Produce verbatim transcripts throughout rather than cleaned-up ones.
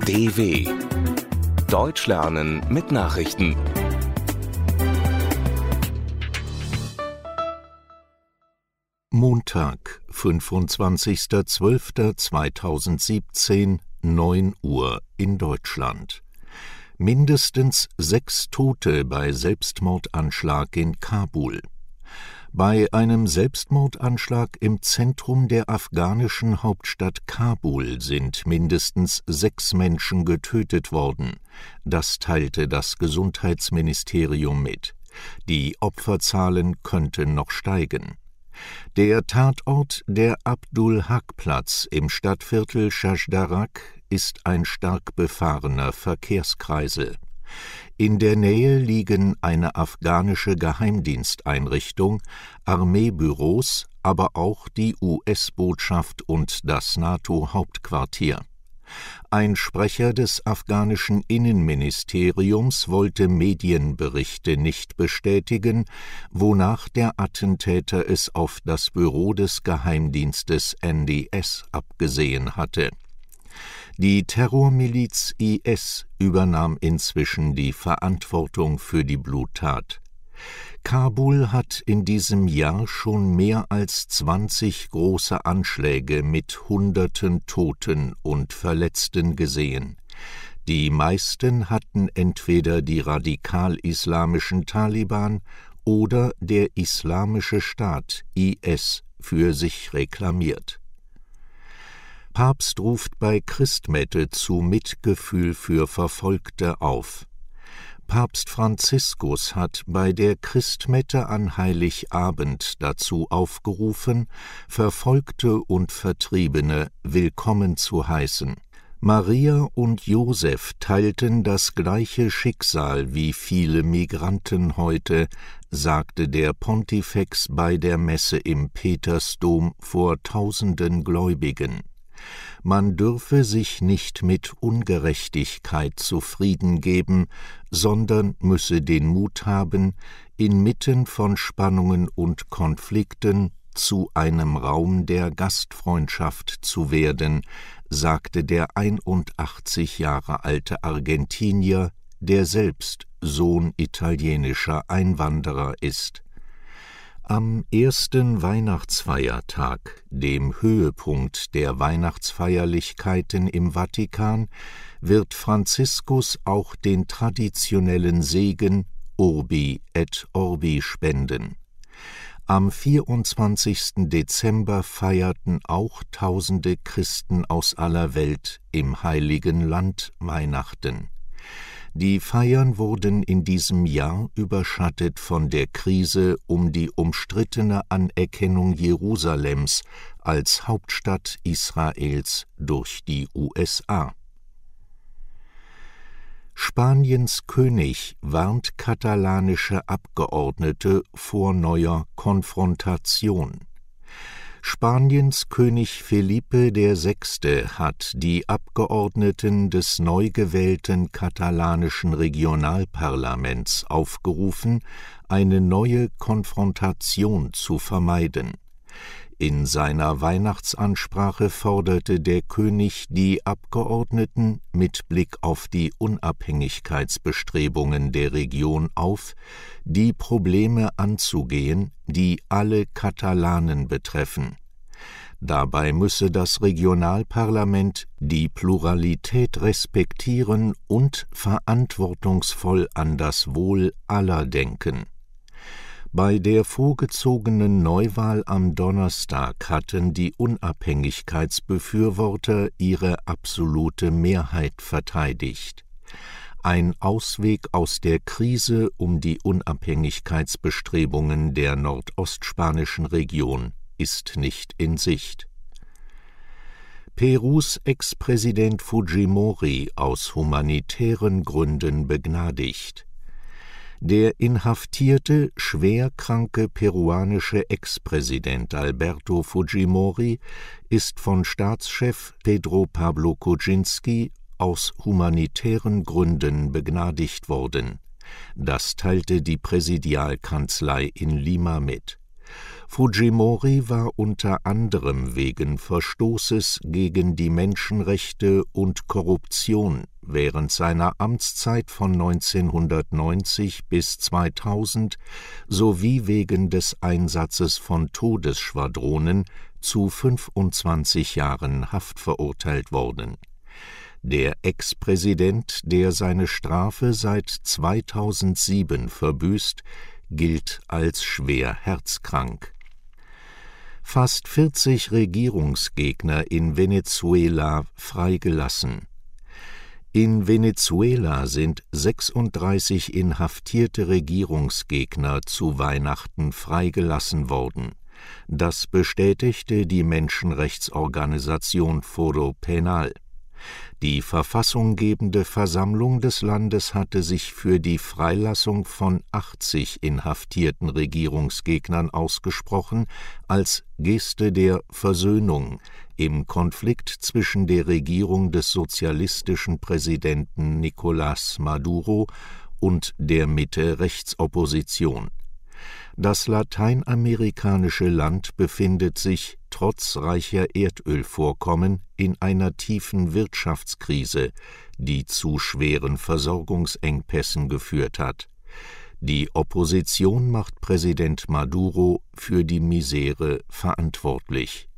D W Deutsch lernen mit Nachrichten. Montag, fünfundzwanzigster zwölfter zweitausendsiebzehn, neun Uhr in Deutschland. Mindestens sechs Tote bei Selbstmordanschlag in Kabul. Bei einem Selbstmordanschlag im Zentrum der afghanischen Hauptstadt Kabul sind mindestens sechs Menschen getötet worden. Das teilte das Gesundheitsministerium mit. Die Opferzahlen könnten noch steigen. Der Tatort, der Abdul-Haq-Platz im Stadtviertel Shajdarak, ist ein stark befahrener Verkehrskreisel. In der Nähe liegen eine afghanische Geheimdiensteinrichtung, Armeebüros, aber auch die U S-Botschaft und das NATO-Hauptquartier. Ein Sprecher des afghanischen Innenministeriums wollte Medienberichte nicht bestätigen, wonach der Attentäter es auf das Büro des Geheimdienstes N D S abgesehen hatte. Die Terrormiliz I S übernahm inzwischen die Verantwortung für die Bluttat. Kabul hat in diesem Jahr schon mehr als zwanzig große Anschläge mit Hunderten Toten und Verletzten gesehen. Die meisten hatten entweder die radikal-islamischen Taliban oder der Islamische Staat I S für sich reklamiert. Papst ruft bei Christmette zu Mitgefühl für Verfolgte auf. Papst Franziskus hat bei der Christmette an Heiligabend dazu aufgerufen, Verfolgte und Vertriebene willkommen zu heißen. Maria und Josef teilten das gleiche Schicksal wie viele Migranten heute, sagte der Pontifex bei der Messe im Petersdom vor tausenden Gläubigen. Man dürfe sich nicht mit Ungerechtigkeit zufrieden geben, sondern müsse den Mut haben, inmitten von Spannungen und Konflikten zu einem Raum der Gastfreundschaft zu werden, sagte der einundachtzig Jahre alte Argentinier, der selbst Sohn italienischer Einwanderer ist. Am ersten Weihnachtsfeiertag, dem Höhepunkt der Weihnachtsfeierlichkeiten im Vatikan, wird Franziskus auch den traditionellen Segen Urbi et Orbi spenden. Am vierundzwanzigsten Dezember feierten auch tausende Christen aus aller Welt im Heiligen Land Weihnachten. Die Feiern wurden in diesem Jahr überschattet von der Krise um die umstrittene Anerkennung Jerusalems als Hauptstadt Israels durch die U S A. Spaniens König warnt katalanische Abgeordnete vor neuer Konfrontation. Spaniens König Felipe der Sechste hat die Abgeordneten des neu gewählten katalanischen Regionalparlaments aufgerufen, eine neue Konfrontation zu vermeiden. In seiner Weihnachtsansprache forderte der König die Abgeordneten mit Blick auf die Unabhängigkeitsbestrebungen der Region auf, die Probleme anzugehen, die alle Katalanen betreffen. Dabei müsse das Regionalparlament die Pluralität respektieren und verantwortungsvoll an das Wohl aller denken. Bei der vorgezogenen Neuwahl am Donnerstag hatten die Unabhängigkeitsbefürworter ihre absolute Mehrheit verteidigt. Ein Ausweg aus der Krise um die Unabhängigkeitsbestrebungen der nordostspanischen Region ist nicht in Sicht. Perus Ex-Präsident Fujimori aus humanitären Gründen begnadigt. Der inhaftierte, schwerkranke peruanische Ex-Präsident Alberto Fujimori ist von Staatschef Pedro Pablo Kuczynski aus humanitären Gründen begnadigt worden. Das teilte die Präsidialkanzlei in Lima mit. Fujimori war unter anderem wegen Verstoßes gegen die Menschenrechte und Korruption während seiner Amtszeit von neunzehnhundertneunzig bis zweitausend sowie wegen des Einsatzes von Todesschwadronen zu fünfundzwanzig Jahren Haft verurteilt worden. Der Ex-Präsident, der seine Strafe seit zweitausendsieben verbüßt, gilt als schwer herzkrank. Fast vierzig Regierungsgegner in Venezuela freigelassen. In Venezuela sind sechsunddreißig inhaftierte Regierungsgegner zu Weihnachten freigelassen worden. Das bestätigte die Menschenrechtsorganisation Foro Penal. Die verfassunggebende Versammlung des Landes hatte sich für die Freilassung von achtzig inhaftierten Regierungsgegnern ausgesprochen, als Geste der Versöhnung im Konflikt zwischen der Regierung des sozialistischen Präsidenten Nicolás Maduro und der Mitte-Rechtsopposition. Das lateinamerikanische Land befindet sich trotz reicher Erdölvorkommen in einer tiefen Wirtschaftskrise, die zu schweren Versorgungsengpässen geführt hat. Die Opposition macht Präsident Maduro für die Misere verantwortlich.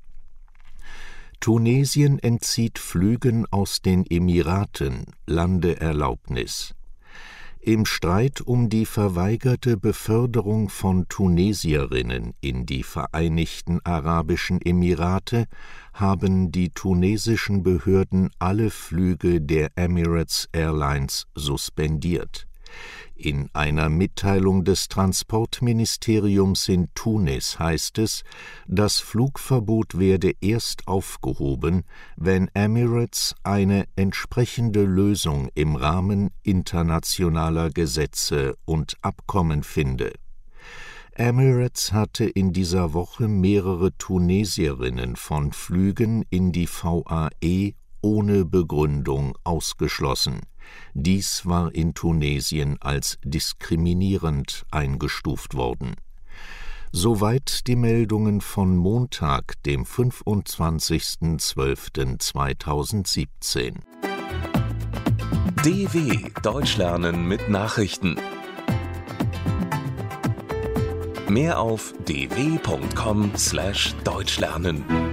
Tunesien entzieht Flügen aus den Emiraten Landeerlaubnis. Im Streit um die verweigerte Beförderung von Tunesierinnen in die Vereinigten Arabischen Emirate haben die tunesischen Behörden alle Flüge der Emirates Airlines suspendiert. In einer Mitteilung des Transportministeriums in Tunis heißt es, das Flugverbot werde erst aufgehoben, wenn Emirates eine entsprechende Lösung im Rahmen internationaler Gesetze und Abkommen finde. Emirates hatte in dieser Woche mehrere Tunesierinnen von Flügen in die V A E ohne Begründung ausgeschlossen. Dies war in Tunesien als diskriminierend eingestuft worden. Soweit die Meldungen von Montag, dem fünfundzwanzigsten zwölften zweitausendsiebzehn. D W Deutsch lernen mit Nachrichten. Mehr auf d w punkt com slash deutsch lernen.